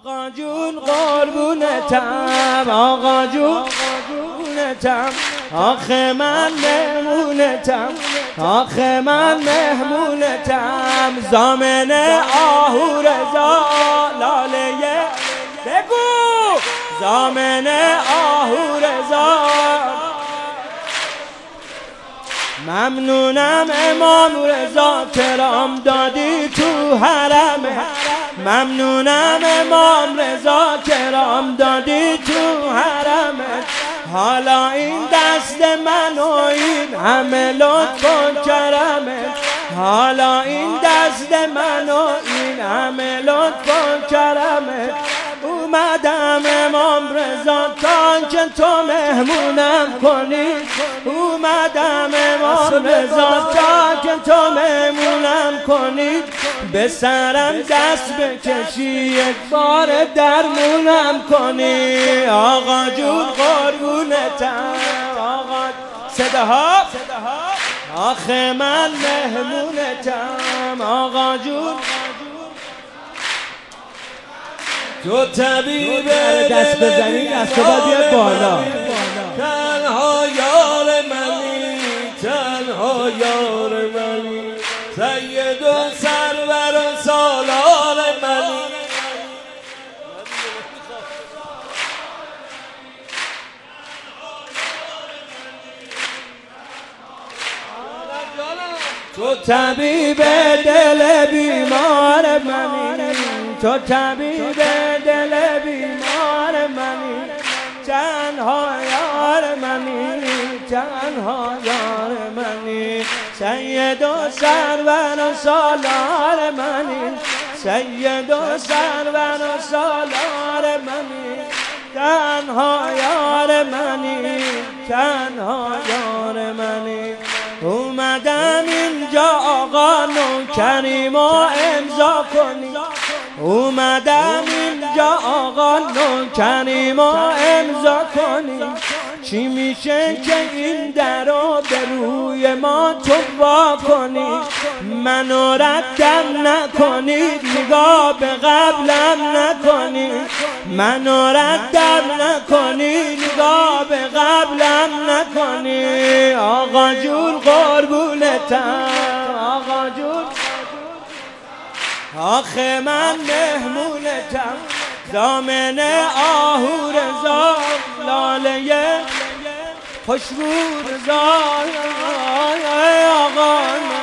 آقا جون قربونتم، آقا جون قربونتم، آخه من مهمونتم، آخه من مهمونتم. زامن آهو رضا لاله بگو، زامن آهو رضا. ممنونم امام رضا کرام دادی تو حرمه، ممنونم امام رضا کرام دادی تو حرمه. حالا این دست من و این همه لطف و کرمه، حالا این دست من و این همه لطف و کرمه. اومدم امام رضا تا که تو مهمونم کنی، اومدم امام رضا تا که تو مهمونم کنی. به سرم دست بکشی یک بار درمونم کنی. آقا جون قربونتم، آقا صداها، آخه من مهمونتم. آقا جون تو طبیب دست بزنی دست باید بیاد بالا. تنها یار منی، تنها یار منی، سید و سرور و سالار منی. تو طبیب دل بیمار منی، تو طبیب دل بیمار منی، تنها یار منی، تنها یار منی. سید و سرور و سالار منی، سید و سرور و سالار منی، تنها یار منی، تنها یار منی. اومدم اینجا آقا نوکریم و امضا کنی، اومدم اینجا آقا نوکریم و امضا کنی. چی میشه که این در رو به روی ما تو وا کنی؟ منو ردم نکنی، نگاه به قبلم نکنی، منو ردم نکنی، نگاه به قبلم نکنی. آقا جون قربونتم، آقا جون آخه من مهمونتم. زامن آهو رضا لاله خوشبو رضا، آقا